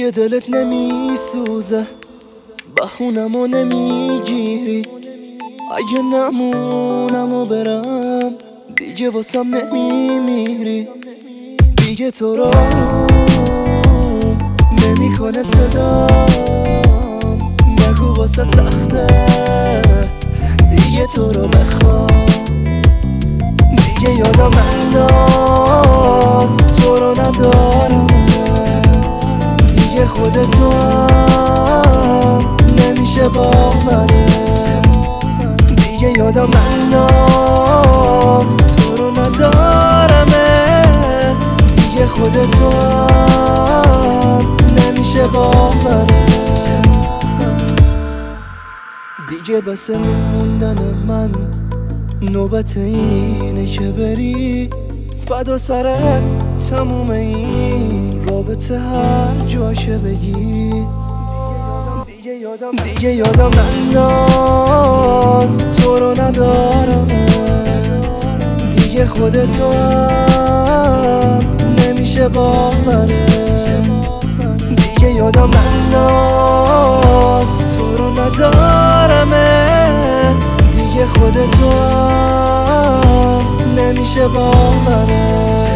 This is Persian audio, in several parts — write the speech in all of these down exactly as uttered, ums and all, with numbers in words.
دیگه دلت نمیسوزه، بهونمو نمیگیری. اگه نمونم و برم دیگه واسم نمیمیری. دیگه تو رو نمیکنه صدام، نگو واسه سخته دیگه تو رو بخوام. دیگه یادم انداز تو رو ندارمت، دیگه خودتو هم نمیشه باورت. دیگه یادم انداز تو رو ندارمت، دیگه خودتو هم نمیشه باورت. دیگه بس موندن من نوبت اینه که بری، فدا سرت تموم این رابطه هر جا که بگی. دیگه یادم انداز تو رو ندارمت، دیگه خودتو هم نمیشه باورت. دیگه یادم انداز تو رو ندارمت، دیگه خودتو هم نمیشه باورت.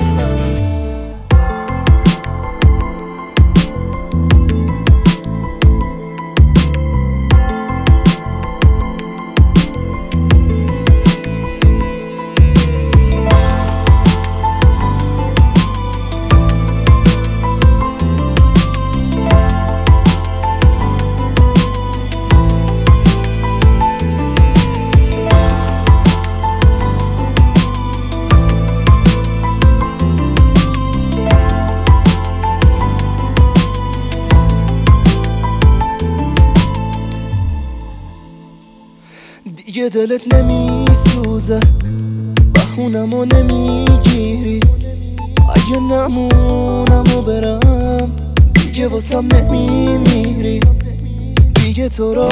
دیگه دلت نمیسوزه، بهونمو نمیگیری. اگه نمونم و برم دیگه واسم نمیمیری. دیگه تو رو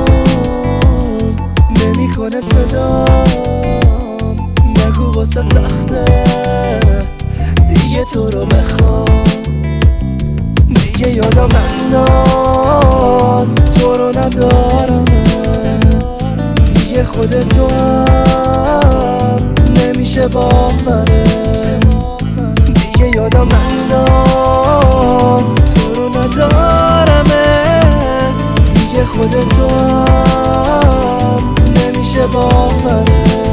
نمیکنه صدام، نگو واسه سخته دیگه تو رو بخوام. دیگه یادم انداز تو رو ندارمت، دیگه خودتو هم نمیشه باورت. دیگه یادم انداز تو رو ندارمت، دیگه خودتو هم نمیشه باورت.